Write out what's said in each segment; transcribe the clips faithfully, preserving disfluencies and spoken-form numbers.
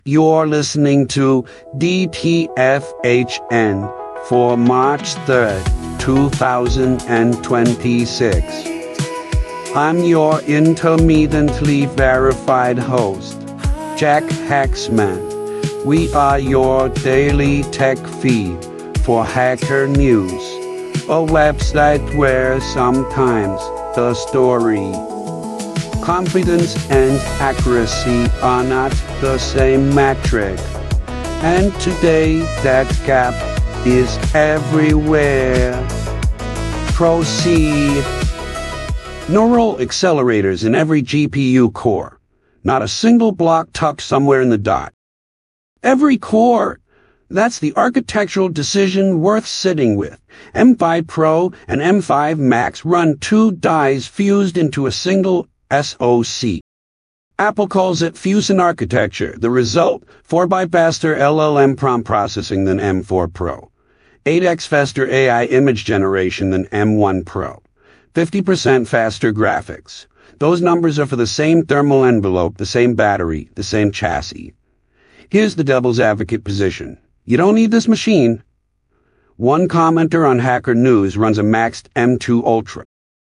You're listening to D T F H N for March third, two thousand twenty-six. I'm your intermittently verified host, Jack Hacksman. We are your daily tech feed for Hacker News, a website where sometimes the story, confidence and accuracy are not the same metric. And today that gap is everywhere. Proceed. Neural accelerators in every G P U core. Not a single block tucked somewhere in the dot. Every core. That's the architectural decision worth sitting with. M five Pro and M five Max run two dies fused into a single S O C. Apple calls it Fusion architecture. The result, four by faster L L M prompt processing than M four Pro. eight x faster A I image generation than M one Pro. fifty percent faster graphics. Those numbers are for the same thermal envelope, the same battery, the same chassis. Here's the devil's advocate position. You don't need this machine. One commenter on Hacker News runs a maxed M two Ultra.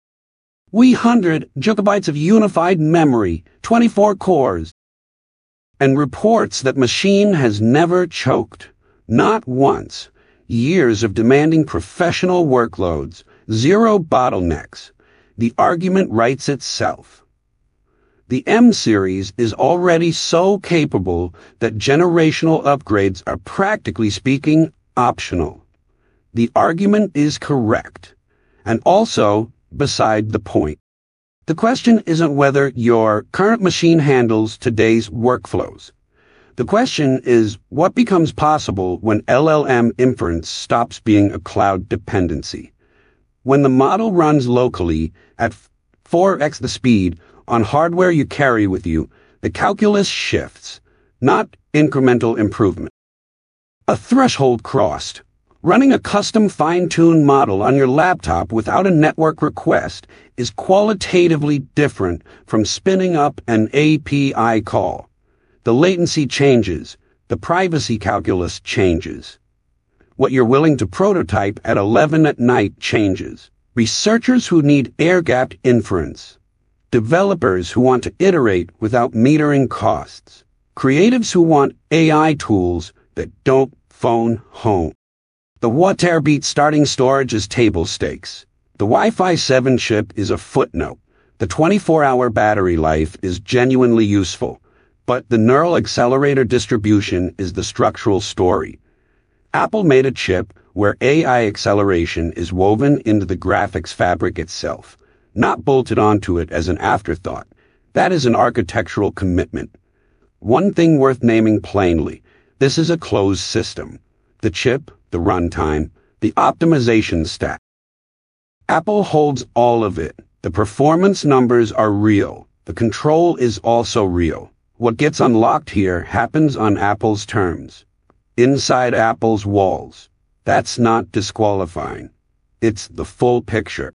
We one hundred gigabytes of unified memory, twenty-four cores, and reports that machine has never choked. Not once. Years of demanding professional workloads, zero bottlenecks. The argument writes itself. The M series is already so capable that generational upgrades are practically speaking optional. The argument is correct, and also beside the point. The question isn't whether your current machine handles today's workflows. The question is what becomes possible when L L M inference stops being a cloud dependency. When the model runs locally at four x the speed on hardware you carry with you, the calculus shifts, not incremental improvement. A threshold crossed. Running a custom fine-tuned model on your laptop without a network request is qualitatively different from spinning up an A P I call. The latency changes. The privacy calculus changes. What you're willing to prototype at eleven at night changes. Researchers who need air-gapped inference. Developers who want to iterate without metering costs. Creatives who want A I tools that don't phone home. The Waterbeat starting storage is table stakes. The Wi-Fi seven chip is a footnote. The twenty-four hour battery life is genuinely useful, but the neural accelerator distribution is the structural story. Apple made a chip where A I acceleration is woven into the graphics fabric itself, not bolted onto it as an afterthought. That is an architectural commitment. One thing worth naming plainly, this is a closed system. The chip, the runtime, the optimization stack. Apple holds all of it. The performance numbers are real. The control is also real. What gets unlocked here happens on Apple's terms. Inside Apple's walls. That's not disqualifying. It's the full picture.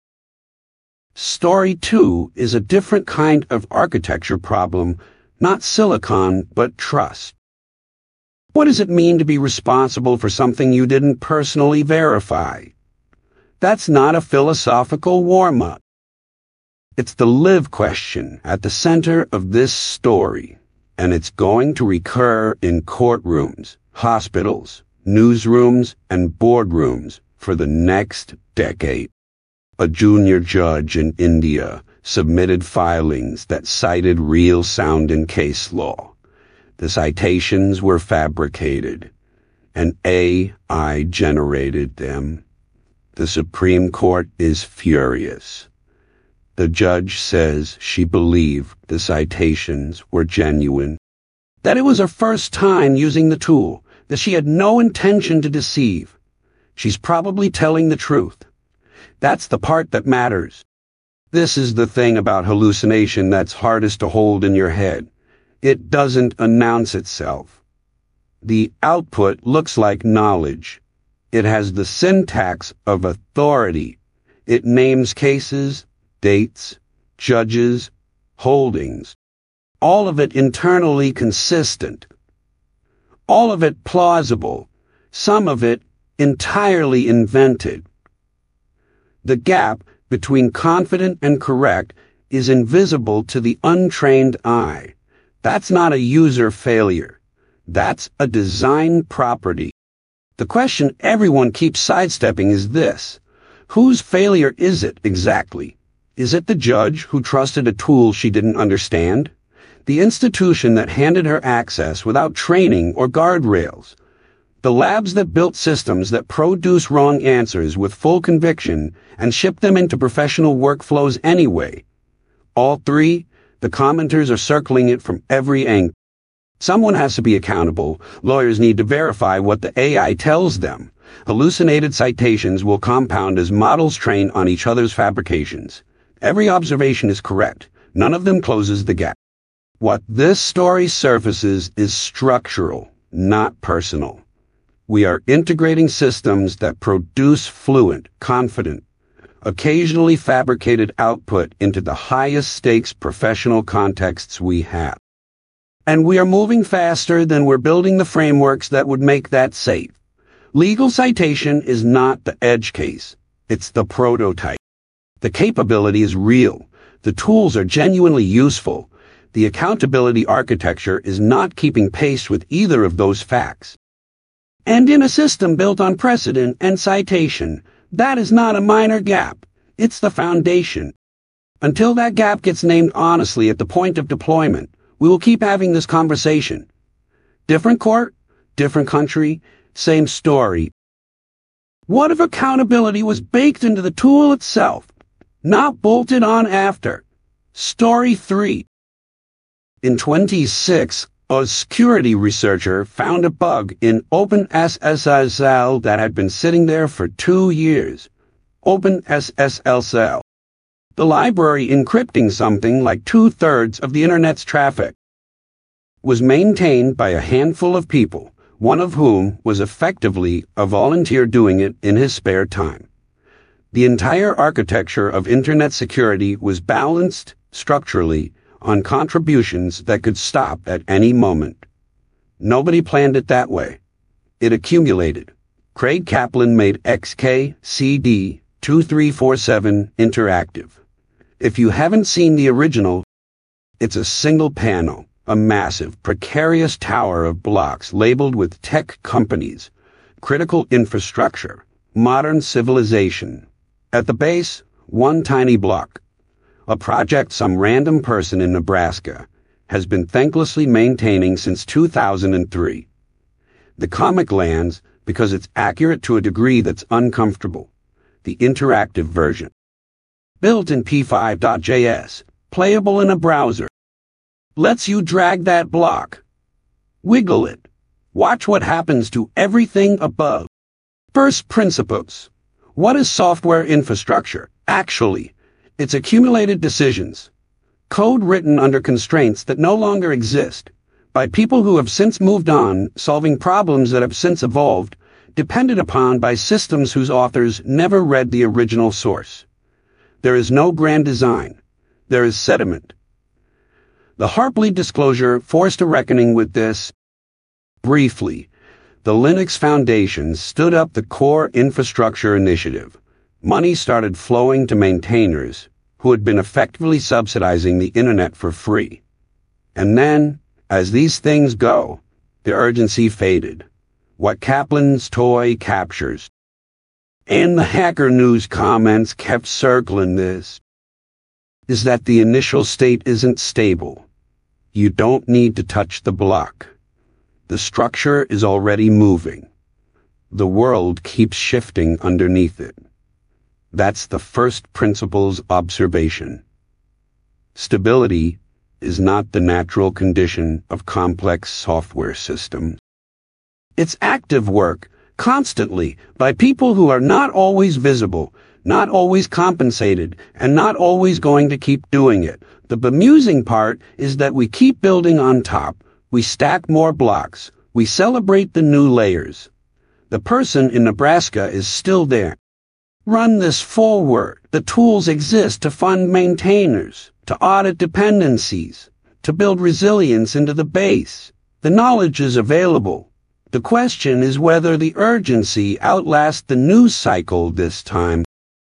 Story two is a different kind of architecture problem, not silicon, but trust. What does it mean to be responsible for something you didn't personally verify? That's not a philosophical warm-up. It's the live question at the center of this story, and it's going to recur in courtrooms, hospitals, newsrooms, and boardrooms for the next decade. A junior judge in India submitted filings that cited real sound in case law. The citations were fabricated, and A I generated them. The Supreme Court is furious. The judge says she believed the citations were genuine, that it was her first time using the tool, that she had no intention to deceive. She's probably telling the truth. That's the part that matters. This is the thing about hallucination that's hardest to hold in your head. It doesn't announce itself. The output looks like knowledge. It has the syntax of authority. It names cases, dates, judges, holdings. All of it internally consistent. All of it plausible, some of it entirely invented. The gap between confident and correct is invisible to the untrained eye. That's not a user failure. That's a design property. The question everyone keeps sidestepping is this: whose failure is it exactly? Is it the judge who trusted a tool she didn't understand? The institution that handed her access without training or guardrails? The labs that built systems that produce wrong answers with full conviction and ship them into professional workflows anyway? All three, the commenters are circling it from every angle. Someone has to be accountable. Lawyers need to verify what the A I tells them. Hallucinated citations will compound as models train on each other's fabrications. Every observation is correct. None of them closes the gap. What this story surfaces is structural, not personal. We are integrating systems that produce fluent, confident, occasionally fabricated output into the highest stakes professional contexts we have. And we are moving faster than we're building the frameworks that would make that safe. Legal citation is not the edge case. It's the prototype. The capability is real. The tools are genuinely useful. The accountability architecture is not keeping pace with either of those facts. And in a system built on precedent and citation, that is not a minor gap. It's the foundation. Until that gap gets named honestly at the point of deployment, we will keep having this conversation. Different court, different country, same story. What if accountability was baked into the tool itself, not bolted on after? Story three. In twenty six, a security researcher found a bug in OpenSSL that had been sitting there for two years. OpenSSL. The library encrypting something like two-thirds of the Internet's traffic was maintained by a handful of people, one of whom was effectively a volunteer doing it in his spare time. The entire architecture of Internet security was balanced, structurally, on contributions that could stop at any moment. Nobody planned it that way. It accumulated. Craig Kaplan made X K C D two three four seven interactive. If you haven't seen the original, it's a single panel, a massive, precarious tower of blocks labeled with tech companies, critical infrastructure, modern civilization. At the base, one tiny block. A project some random person in Nebraska has been thanklessly maintaining since two thousand three. The comic lands because it's accurate to a degree that's uncomfortable. The interactive version. Built in P five dot J S, playable in a browser. Lets you drag that block. Wiggle it. Watch what happens to everything above. First principles. What is software infrastructure? Actually, it's accumulated decisions. Code written under constraints that no longer exist, by people who have since moved on, solving problems that have since evolved, depended upon by systems whose authors never read the original source. There is no grand design. There is sediment. The Harpley disclosure forced a reckoning with this. Briefly, the Linux Foundation stood up the Core Infrastructure Initiative. Money started flowing to maintainers who had been effectively subsidizing the internet for free. And then, as these things go, the urgency faded. What Kaplan's toy captures. And the Hacker News comments kept circling this, is that the initial state isn't stable. You don't need to touch the block. The structure is already moving. The world keeps shifting underneath it. That's the first principles observation. Stability is not the natural condition of complex software systems. It's active work, constantly, by people who are not always visible, not always compensated, and not always going to keep doing it. The bemusing part is that we keep building on top. We stack more blocks. We celebrate the new layers. The person in Nebraska is still there. Run this forward. The tools exist to fund maintainers, to audit dependencies, to build resilience into the base. The knowledge is available. The question is whether the urgency outlasts the news cycle this time.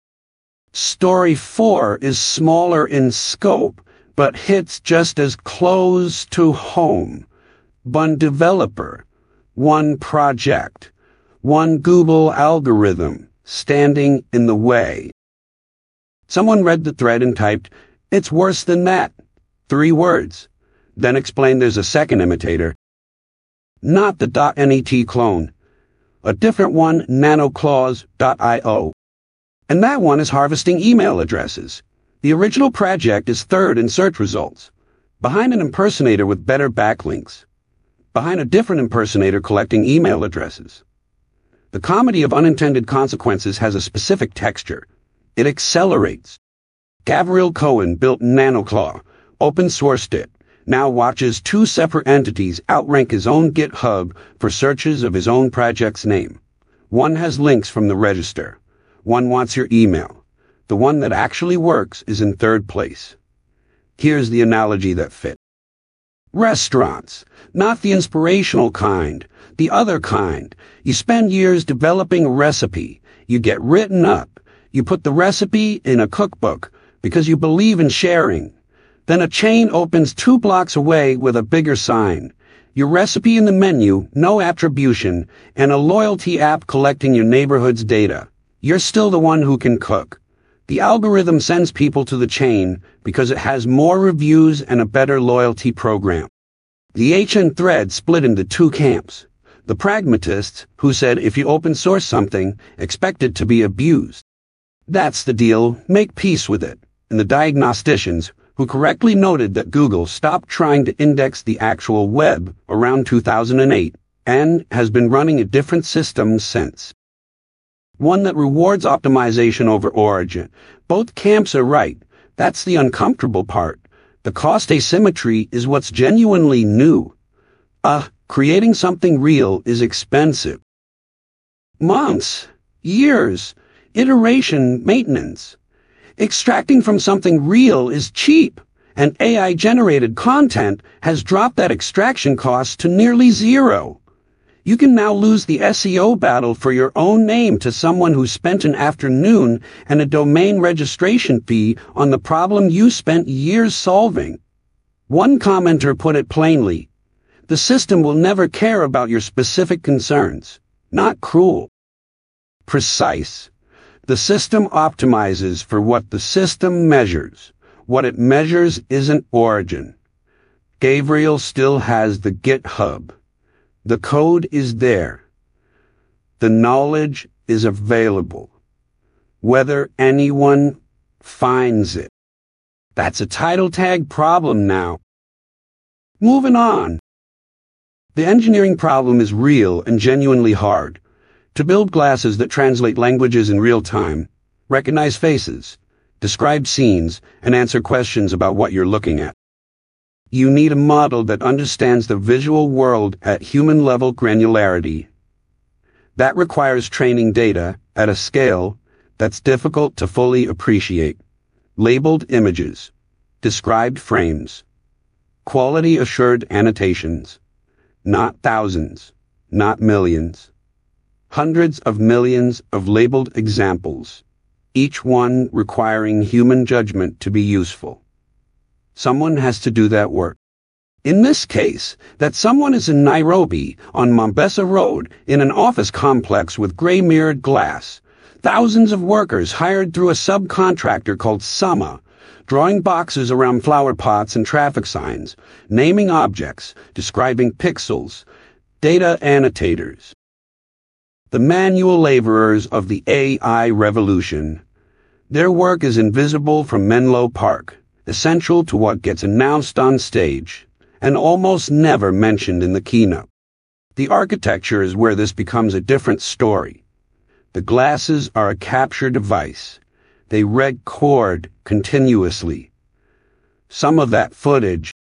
Story four is smaller in scope, but hits just as close to home. One developer, one project, one Google algorithm standing in the way. Someone read the thread and typed, "It's worse than that." Three words. Then explained there's a second imitator. Not the .net clone. A different one, nanoclaws dot i o. And that one is harvesting email addresses. The original project is third in search results, behind an impersonator with better backlinks, behind a different impersonator collecting email addresses. The comedy of unintended consequences has a specific texture. It accelerates. Gabriel Cohen built NanoClaw, open-sourced it, now watches two separate entities outrank his own GitHub for searches of his own project's name. One has links from the register. One wants your email. The one that actually works is in third place. Here's the analogy that fit. Restaurants, not the inspirational kind, the other kind. You spend years developing a recipe. You get written up. You put the recipe in a cookbook because you believe in sharing. Then a chain opens two blocks away with a bigger sign. Your recipe in the menu, no attribution, and a loyalty app collecting your neighborhood's data. You're still the one who can cook. The algorithm sends people to the chain because it has more reviews and a better loyalty program. The H N thread split into two camps. The pragmatists, who said if you open source something, expect it to be abused. That's the deal, make peace with it. And the diagnosticians, who correctly noted that Google stopped trying to index the actual web around two thousand eight and has been running a different system since. One that rewards optimization over origin. Both camps are right. That's the uncomfortable part. The cost asymmetry is what's genuinely new. Uh, creating something real is expensive. Months, years, iteration, maintenance. Extracting from something real is cheap, and A I-generated content has dropped that extraction cost to nearly zero. You can now lose the S E O battle for your own name to someone who spent an afternoon and a domain registration fee on the problem you spent years solving. One commenter put it plainly, the system will never care about your specific concerns. Not cruel. Precise. The system optimizes for what the system measures. What it measures isn't origin. Gabriel still has the GitHub. The code is there. The knowledge is available. Whether anyone finds it. That's a title tag problem now. Moving on. The engineering problem is real and genuinely hard. To build glasses that translate languages in real time, recognize faces, describe scenes, and answer questions about what you're looking at. You need a model that understands the visual world at human-level granularity. That requires training data at a scale that's difficult to fully appreciate. Labeled images, described frames, quality-assured annotations, not thousands, not millions. Hundreds of millions of labeled examples, each one requiring human judgment to be useful. Someone has to do that work. In this case, that someone is in Nairobi on Mombasa Road in an office complex with gray-mirrored glass. Thousands of workers hired through a subcontractor called Sama, drawing boxes around flower pots and traffic signs, naming objects, describing pixels, data annotators. The manual laborers of the A I revolution. Their work is invisible from Menlo Park, essential to what gets announced on stage, and almost never mentioned in the keynote. The architecture is where this becomes a different story. The glasses are a capture device. They record continuously. Some of that footage.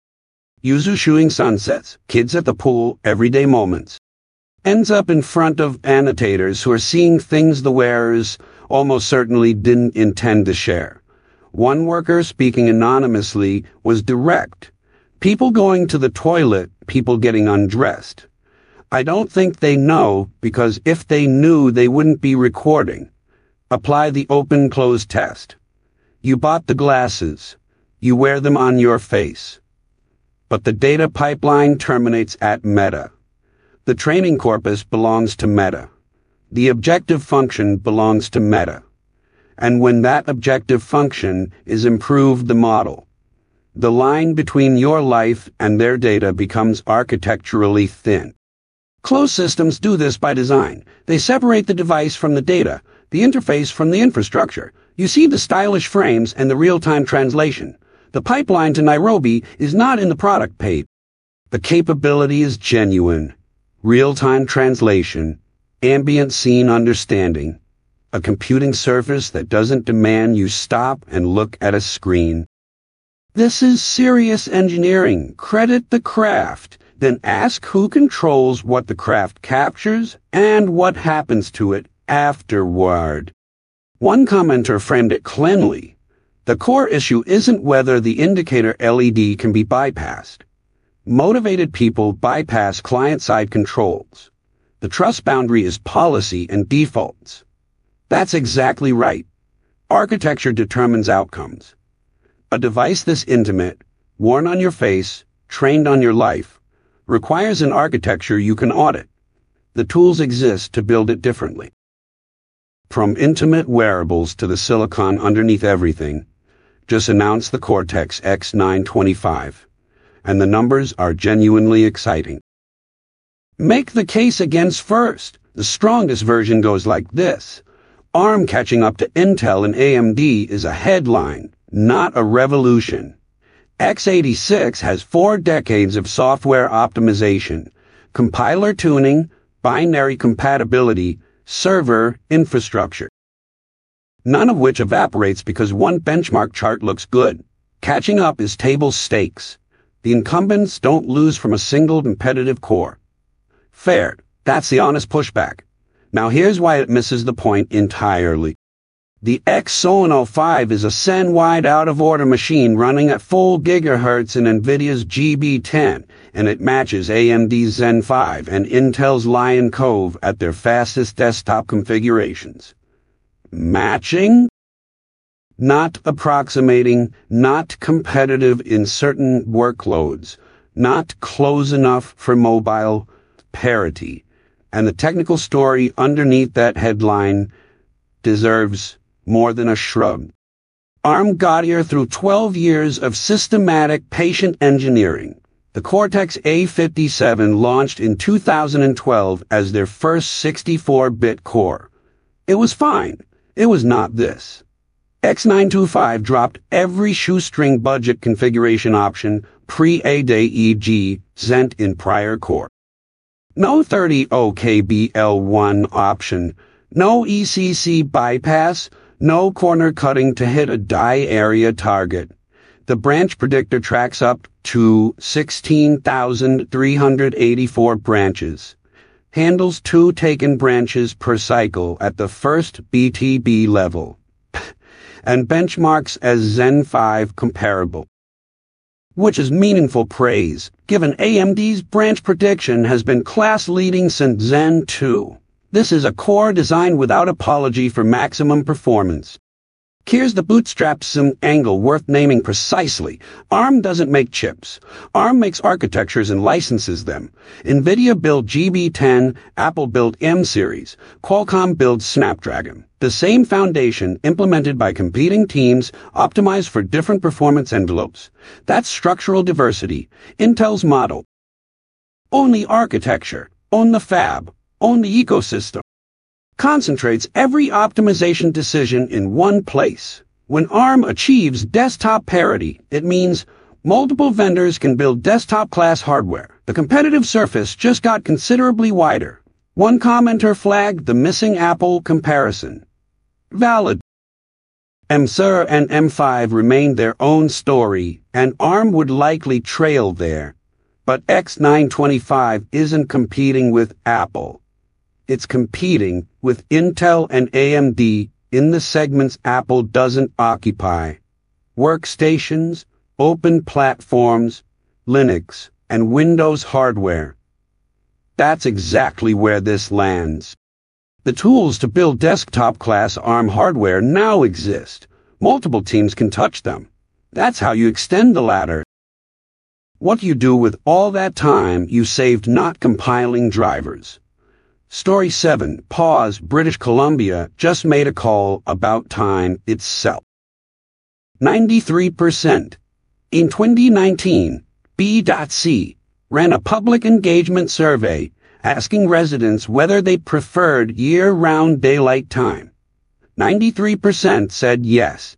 Yuzu shooting sunsets, kids at the pool, everyday moments. Ends up in front of annotators who are seeing things the wearers almost certainly didn't intend to share. One worker speaking anonymously was direct. People going to the toilet, people getting undressed. I don't think they know, because if they knew, they wouldn't be recording. Apply the open-close test. You bought the glasses. You wear them on your face. But the data pipeline terminates at Meta. The training corpus belongs to Meta. The objective function belongs to Meta. And when that objective function is improved the model, the line between your life and their data becomes architecturally thin. Closed systems do this by design. They separate the device from the data, the interface from the infrastructure. You see the stylish frames and the real-time translation. The pipeline to Nairobi is not in the product page. The capability is genuine. Real-time translation, ambient scene understanding, a computing surface that doesn't demand you stop and look at a screen. This is serious engineering. Credit the craft. Then ask who controls what the craft captures and what happens to it afterward. One commenter framed it cleanly. The core issue isn't whether the indicator L E D can be bypassed. Motivated people bypass client-side controls. The trust boundary is policy and defaults. That's exactly right. Architecture determines outcomes. A device this intimate, worn on your face, trained on your life, requires an architecture you can audit. The tools exist to build it differently. From intimate wearables to the silicon underneath everything, just announce the Cortex X nine twenty-five, and the numbers are genuinely exciting. Make the case against first. The strongest version goes like this. ARM catching up to Intel and A M D is a headline, not a revolution. x eighty-six has four decades of software optimization, compiler tuning, binary compatibility, server infrastructure. None of which evaporates because one benchmark chart looks good. Catching up is table stakes. The incumbents don't lose from a single competitive core. Fair. That's the honest pushback. Now here's why it misses the point entirely. The X seven oh five is a Zen-wide out-of-order machine running at full gigahertz in NVIDIA's G B ten, and it matches A M D's Zen five and Intel's Lion Cove at their fastest desktop configurations. Matching? Not approximating, not competitive in certain workloads, not close enough for mobile. Parity. And the technical story underneath that headline deserves more than a shrug. ARM got here through twelve years of systematic, patient engineering. The Cortex A fifty-seven launched in two thousand twelve as their first sixty-four bit core. It was fine. It was not this. X nine twenty-five dropped every shoestring budget configuration option pre-A D A, for example Zent in prior core. No thirty O K B L one option, no E C C bypass, no corner cutting to hit a die area target. The branch predictor tracks up to sixteen thousand three hundred eighty-four branches. Handles two taken branches per cycle at the first B T B level. And benchmarks as Zen five comparable. Which is meaningful praise, given A M D's branch prediction has been class-leading since Zen two. This is a core designed without apology for maximum performance. Here's the bootstrap-sim angle worth naming precisely. ARM doesn't make chips. ARM makes architectures and licenses them. NVIDIA built G B ten, Apple built M-Series, Qualcomm builds Snapdragon. The same foundation implemented by competing teams, optimized for different performance envelopes. That's structural diversity. Intel's model. Own the architecture, own the fab, own the ecosystem. Concentrates every optimization decision in one place. When ARM achieves desktop parity, it means multiple vendors can build desktop-class hardware. The competitive surface just got considerably wider. One commenter flagged the missing Apple comparison. Valid. M S R and M five remained their own story, and ARM would likely trail there. But X nine twenty-five isn't competing with Apple. It's competing with Intel and A M D in the segments Apple doesn't occupy. Workstations, open platforms, Linux, and Windows hardware. That's exactly where this lands. The tools to build desktop-class ARM hardware now exist. Multiple teams can touch them. That's how you extend the ladder. What do you do with all that time you saved not compiling drivers? Story seven. Pause. British Columbia just made a call about time itself. ninety-three percent. In twenty nineteen, B dot C ran a public engagement survey asking residents whether they preferred year-round daylight time. ninety-three percent said yes.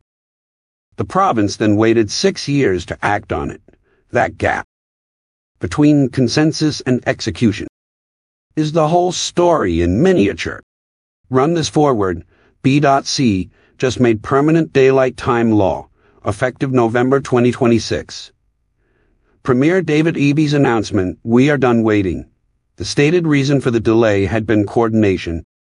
The province then waited six years to act on it. That gap between consensus and execution is the whole story in miniature. Run this forward. B dot C just made permanent daylight time law, effective November twenty twenty-six. Premier David Eby's announcement, "We are done waiting." The stated reason for the delay had been coordination.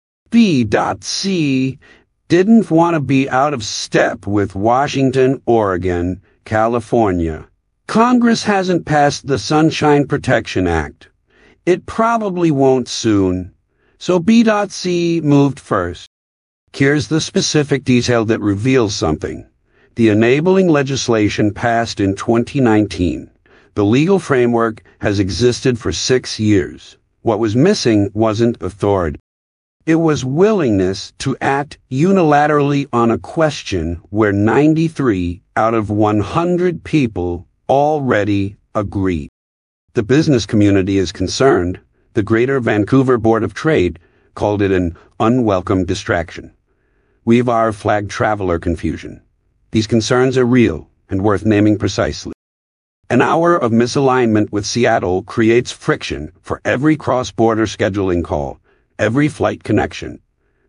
B dot C didn't want to be out of step with Washington, Oregon, California. Congress hasn't passed the Sunshine Protection Act. It probably won't soon. So B dot C moved first. Here's the specific detail that reveals something. The enabling legislation passed in twenty nineteen. The legal framework has existed for six years. What was missing wasn't authority. It was willingness to act unilaterally on a question where ninety-three out of one hundred people already agreed. The business community is concerned. The Greater Vancouver Board of Trade called it an unwelcome distraction. We've our flagged traveler confusion. These concerns are real and worth naming precisely. An hour of misalignment with Seattle creates friction for every cross-border scheduling call, every flight connection,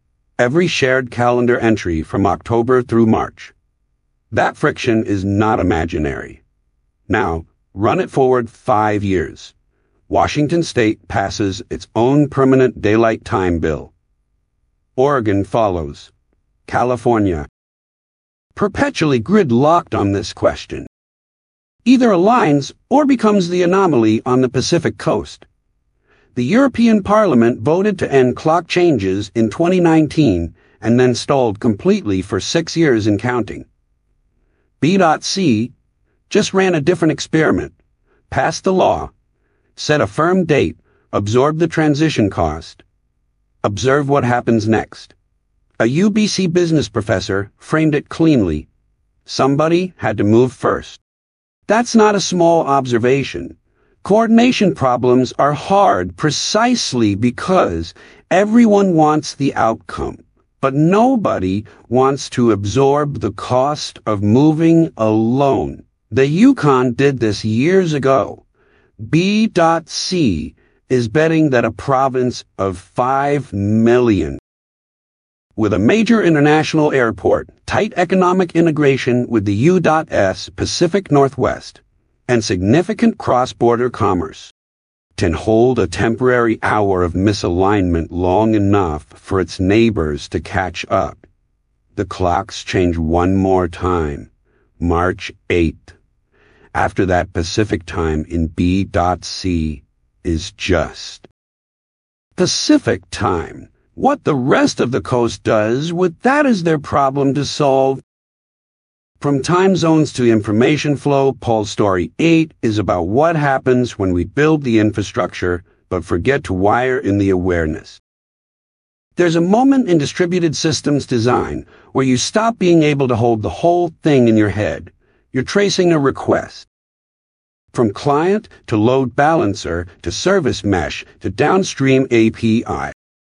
every shared calendar entry from October through March. That friction is not imaginary. Now, run it forward five years. Washington State passes its own permanent daylight time bill. Oregon follows. California, perpetually gridlocked on this question, either aligns or becomes the anomaly on the Pacific Coast. The European Parliament voted to end clock changes in twenty nineteen and then stalled completely for six years and counting. B dot C just ran a different experiment, passed the law, set a firm date, absorbed the transition cost. Observe what happens next. A U B C business professor framed it cleanly. Somebody had to move first. That's not a small observation. Coordination problems are hard precisely because everyone wants the outcome, but nobody wants to absorb the cost of moving alone. The Yukon did this years ago. B dot C is betting that a province of five million, with a major international airport, tight economic integration with the U S Pacific Northwest, and significant cross-border commerce, can hold a temporary hour of misalignment long enough for its neighbors to catch up. The clocks change one more time, March eighth. After that, Pacific time in B dot C is just Pacific time. What the rest of the coast does with that is their problem to solve. From time zones to information flow, Paul's story eight is about what happens when we build the infrastructure but forget to wire in the awareness. There's a moment in distributed systems design where you stop being able to hold the whole thing in your head. You're tracing a request. From client to load balancer to service mesh to downstream A P I.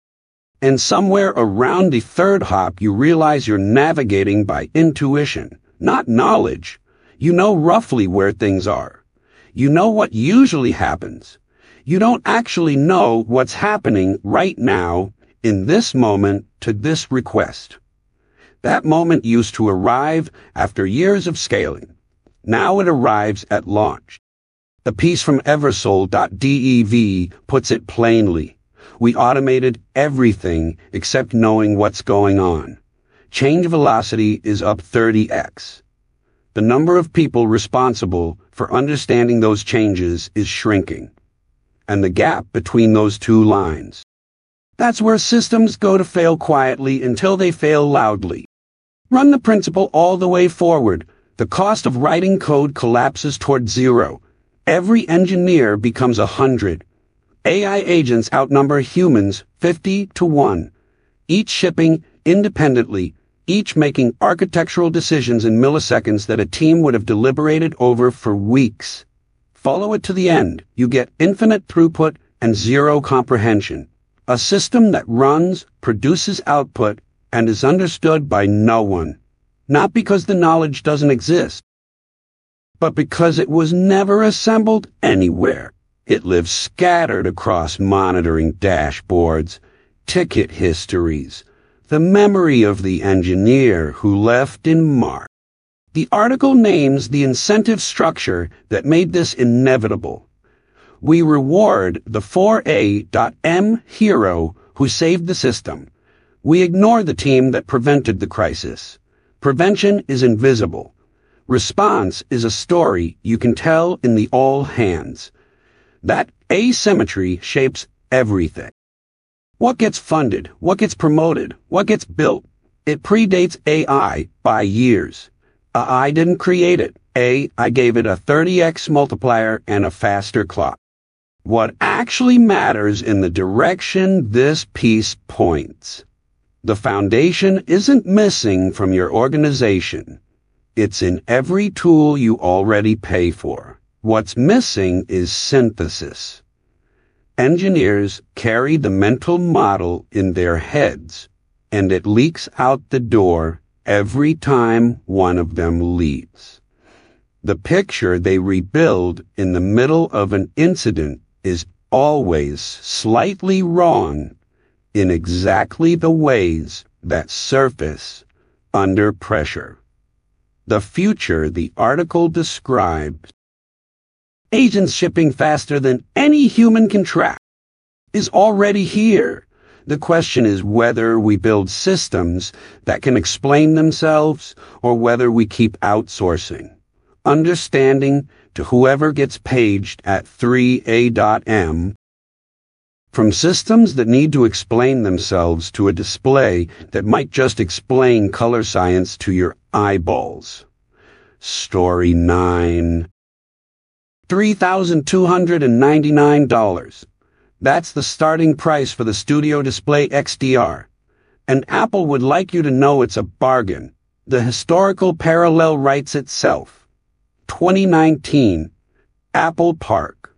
And somewhere around the third hop, you realize you're navigating by intuition, not knowledge. You know roughly where things are. You know what usually happens. You don't actually know what's happening right now, in this moment, to this request. That moment used to arrive after years of scaling. Now it arrives at launch. The piece from Eversole dot dev puts it plainly. We automated everything except knowing what's going on. Change velocity is up thirty x. The number of people responsible for understanding those changes is shrinking. and the gap between those two lines. That's where systems go to fail quietly until they fail loudly. Run the principle all the way forward. The cost of writing code collapses toward zero. Every engineer becomes a hundred. A I agents outnumber humans fifty to one. Each shipping independently, each making architectural decisions in milliseconds that a team would have deliberated over for weeks. Follow it to the end. You get infinite throughput and zero comprehension. A system that runs, produces output, and is understood by no one. Not because the knowledge doesn't exist, but because it was never assembled anywhere. It lives scattered across monitoring dashboards, ticket histories, the memory of the engineer who left in March. The article names the incentive structure that made this inevitable. We reward the four A M hero who saved the system. We ignore the team that prevented the crisis. Prevention is invisible. Response is a story you can tell in the all hands. That asymmetry shapes everything. What gets funded, what gets promoted, what gets built, it predates A I by years. A I didn't create it. A I gave it a thirty x multiplier and a faster clock. What actually matters in the direction this piece points. The foundation isn't missing from your organization. It's in every tool you already pay for. What's missing is synthesis. Engineers carry the mental model in their heads, and it leaks out the door every time one of them leaves. The picture they rebuild in the middle of an incident is always slightly wrong in exactly the ways that surface under pressure. The future the article describes, agents shipping faster than any human can track, is already here. The question is whether we build systems that can explain themselves or whether we keep outsourcing. Understanding to whoever gets paged at three A M. From systems that need to explain themselves to a display that might just explain color science to your eyeballs. Story nine. three thousand two hundred ninety-nine dollars. That's the starting price for the Studio Display X D R. And Apple would like you to know it's a bargain. The historical parallel writes itself. twenty nineteen, Apple Park.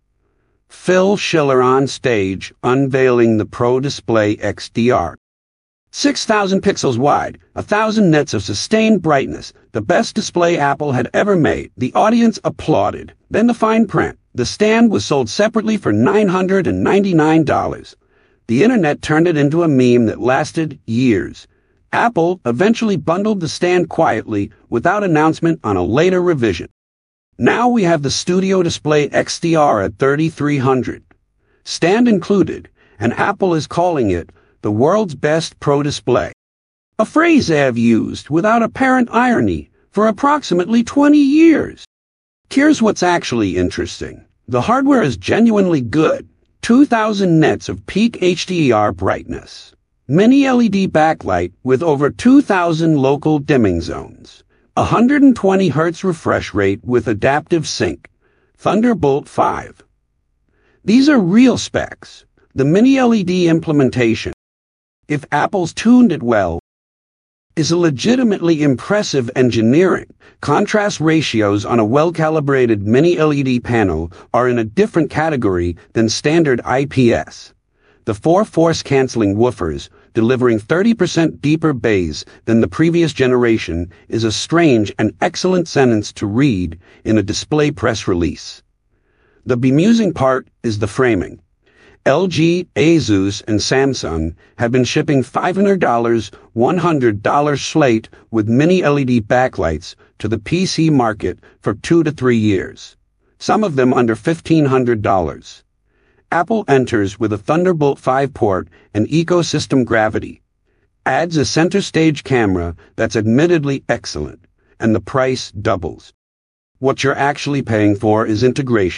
Phil Schiller on stage unveiling the Pro Display X D R. six thousand pixels wide, one thousand nits of sustained brightness, the best display Apple had ever made. The audience applauded. Then the fine print. The stand was sold separately for nine hundred ninety-nine dollars. The internet turned it into a meme that lasted years. Apple eventually bundled the stand quietly without announcement on a later revision. Now we have the Studio Display X D R at thirty-three hundred dollars. Stand included, and Apple is calling it the world's best Pro Display. A phrase they have used without apparent irony for approximately twenty years. Here's what's actually interesting. The hardware is genuinely good. two thousand nits of peak H D R brightness. Mini L E D backlight with over two thousand local dimming zones. one hundred twenty hertz refresh rate with adaptive sync. Thunderbolt five. These are real specs. The Mini L E D implementation, if Apple's tuned it well, is a legitimately impressive engineering. Contrast ratios on a well-calibrated Mini L E D panel are in a different category than standard I P S. The four force-canceling woofers, delivering thirty percent deeper bass than the previous generation, is a strange and excellent sentence to read in a display press release. The bemusing part is the framing. L G, Asus, and Samsung have been shipping five hundred dollars, one hundred dollars slate with Mini L E D backlights to the P C market for two to three years. Some of them under fifteen hundred dollars. Apple enters with a Thunderbolt five port and ecosystem gravity, adds a center stage camera that's admittedly excellent, and the price doubles. What you're actually paying for is integration.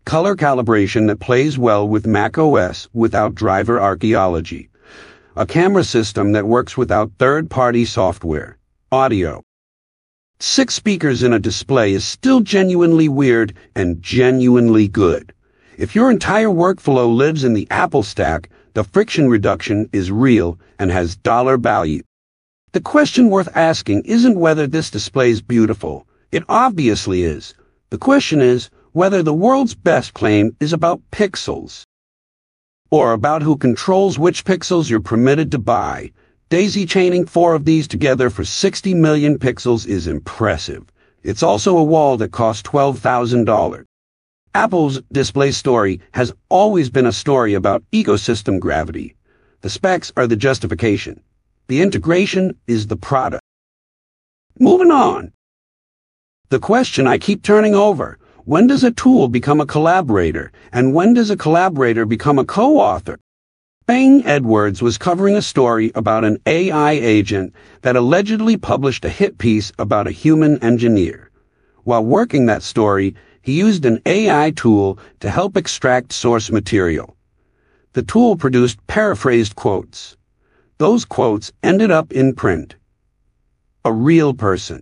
color calibration that plays well with macOS without driver archaeology, a camera system that works without third-party software, audio. Six speakers in a display is still genuinely weird and genuinely good. If your entire workflow lives in the Apple stack, the friction reduction is real and has dollar value. The question worth asking isn't whether this display is beautiful. It obviously is. The question is whether the world's best claim is about pixels, or about who controls which pixels you're permitted to buy. Daisy chaining four of these together for sixty million pixels is impressive. It's also a wall that costs twelve thousand dollars. Apple's display story has always been a story about ecosystem gravity. The specs are the justification. The integration is the product. Moving on. The question I keep turning over: when does a tool become a collaborator, and when does a collaborator become a co-author? Bang Edwards was covering a story about an A I agent that allegedly published a hit piece about a human engineer. While working that story, he used an A I tool to help extract source material. The tool produced paraphrased quotes. Those quotes ended up in print. A real person.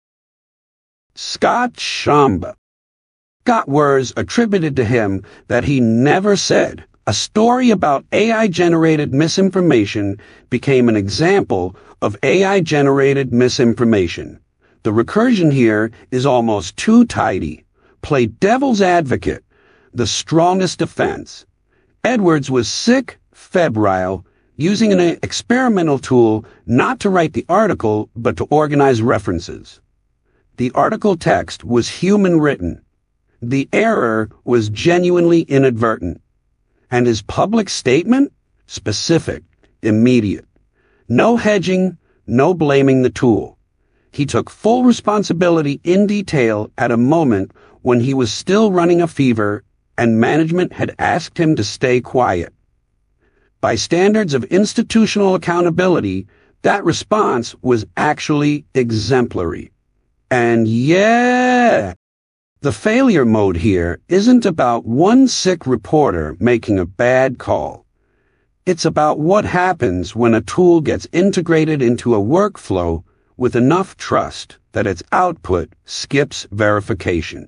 Scott Shamba got words attributed to him that he never said. A story about A I-generated misinformation became an example of A I-generated misinformation. The recursion here is almost too tidy. Play devil's advocate, the strongest defense. Edwards was sick, febrile, using an experimental tool not to write the article but to organize references. The article text was human-written. The error was genuinely inadvertent. And his public statement? Specific, immediate. No hedging, no blaming the tool. He took full responsibility in detail at a moment when he was still running a fever and management had asked him to stay quiet. By standards of institutional accountability, that response was actually exemplary. And yeah, the failure mode here isn't about one sick reporter making a bad call. It's about what happens when a tool gets integrated into a workflow with enough trust that its output skips verification.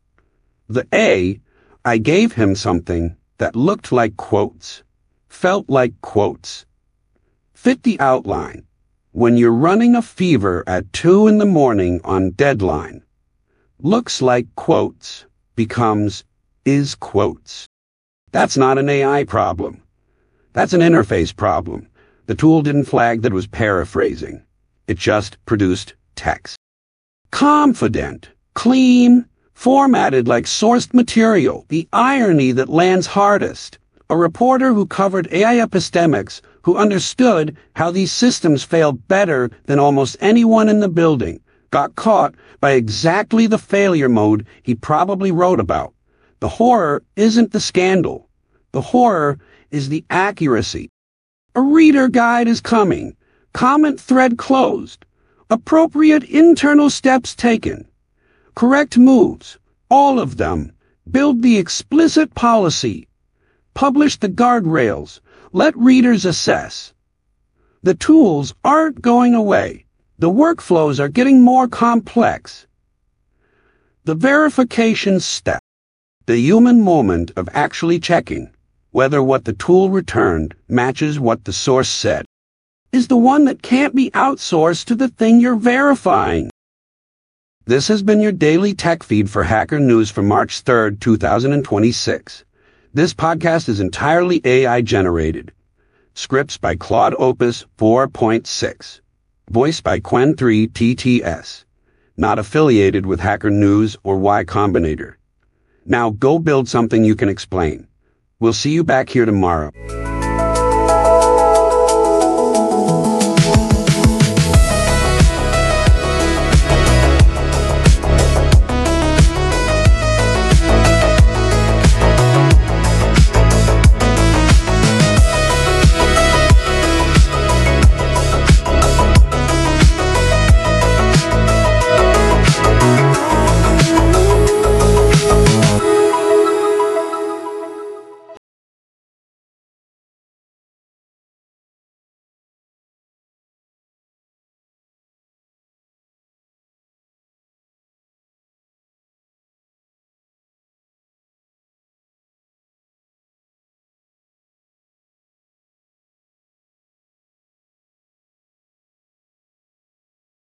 The A, I gave him something that looked like quotes, felt like quotes, fit the outline. When you're running a fever at two in the morning on deadline, looks like quotes becomes is quotes. That's not an A I problem. That's an interface problem. The tool didn't flag that it was paraphrasing. It just produced text. Confident, clean, formatted like sourced material. The irony that lands hardest. A reporter who covered A I epistemics, who understood how these systems fail better than almost anyone in the building, got caught by exactly the failure mode he probably wrote about. The horror isn't the scandal. The horror is the accuracy. A reader guide is coming. Comment thread closed. Appropriate internal steps taken. Correct moves. All of them. Build the explicit policy. Publish the guardrails. Let readers assess. The tools aren't going away. The workflows are getting more complex. The verification step, the human moment of actually checking whether what the tool returned matches what the source said, is the one that can't be outsourced to the thing you're verifying. This has been your daily tech feed for Hacker News for March third, two thousand twenty-six. This podcast is entirely A I generated. Scripts by Claude Opus four point six. Voiced by Quen three T T S. Not affiliated with Hacker News or Y Combinator. Now go build something you can explain. We'll see you back here tomorrow.